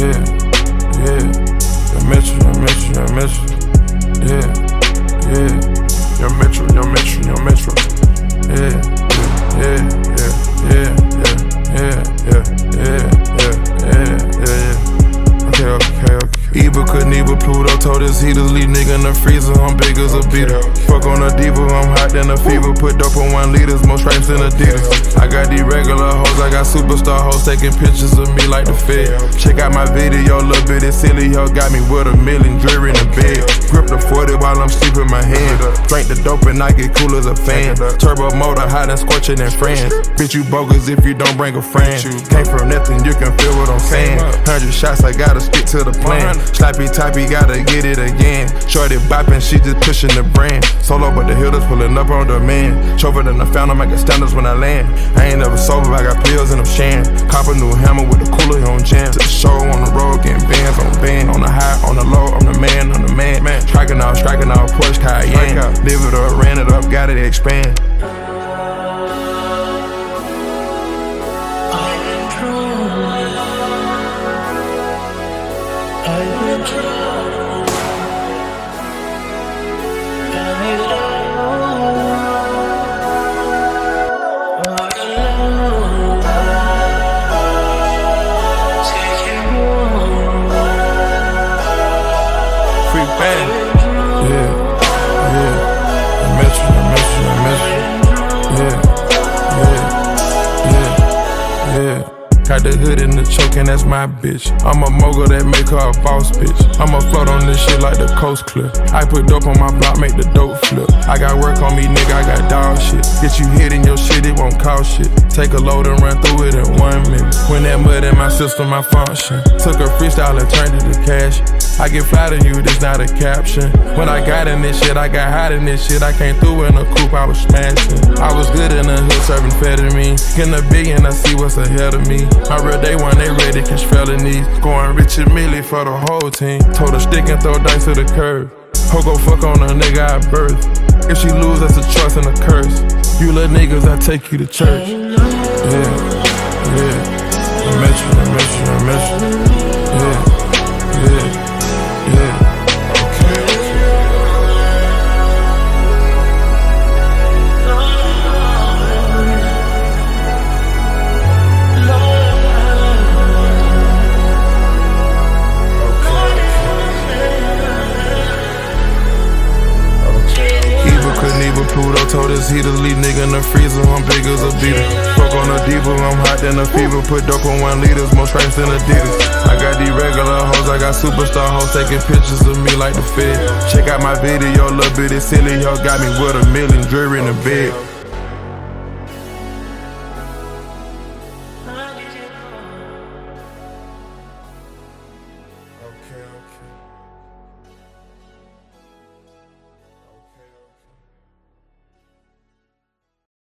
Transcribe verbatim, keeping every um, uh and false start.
yeah, yeah. Young Metro, Young Metro, Young Metro, yeah, yeah. Young Metro, Young Metro, Young Metro, yeah, yeah, yeah, yeah, yeah, yeah, yeah, yeah, yeah, yeah, yeah. Okay, okay, okay. Eva Knievel, Pluto told his heaters, leave nigga in the freezer, I'm big as a beater. Fuck on a diva, I'm hot than a fever. Put dope on one liters, more stripes than Adidas. I got these regular hoes, I got superstar hoes taking pictures of me like the Fed. Check out my video, little bit of silly hoe got me with a million jewelry in the bed. Grip the forty while I'm sleeping my hand. Drink the dope and I get cool as a fan. Turbo motor, hot and scorching and friends. Bitch, you bogus if you don't bring a friend. Came from nothing, you can feel what I'm saying. Hundred shots, I gotta stick to the plan. Slappy typey, gotta get it again. Shorty bopping, she just pushing the brand. Solo, but the hitters pulling up on demand. Chauffeur than the fountain, I got standards when I land. I ain't never sober, I got pills and I'm sharing. Cop a new hammer with the cooler on jam. To the show on the road, getting bands on band. On the high, on the low, I'm the man, I'm the man. man. Striking off, striking off, Porsche Cayenne. Live it up, ran it up, got it expand. Free band, yeah, yeah. I met you, I met you, I met you, yeah, yeah, yeah, yeah. Got the hood in the choking, that's my bitch. I'm a mogul that make her a boss bitch. I'ma float on this shit like the coast clip. I put dope on my block, make the dope flip. I got work on me, nigga, I got dog shit. Get you hit in your shit, it won't cost shit. Take a load and run through it in one minute. When that mud in my system, I function. Took a freestyle and turned it to cash. I get fly to you, this not a caption. When I got in this shit, I got hot in this shit. I came through in a coupe, I was smashing. I was good in the hood, serving amphetamine. Getting a billion, I see what's ahead of me. My real day one, they ready to catch felonies. Going rich and milli for the whole team. Told her stick and throw dice to the curb. Ho go fuck on a nigga I birth. If she lose, that's a choice and a curse. You little niggas, I take you to church. Yeah, yeah. I met you, I met you, I met you. Yeah, yeah. Yeah, okay. Eva Knievel, Pluto told his heaters, leave nigga in the freezer, I'm big as a beater. Fuck on a diva, I'm hot than a fever. Put dope on one liters, more stripes than Adidas. I got these regular hoes, I got superstar hoes taking pictures of me like the Fed. Check out my video, little bit of silly hoe got me with a million jewelry in the bed.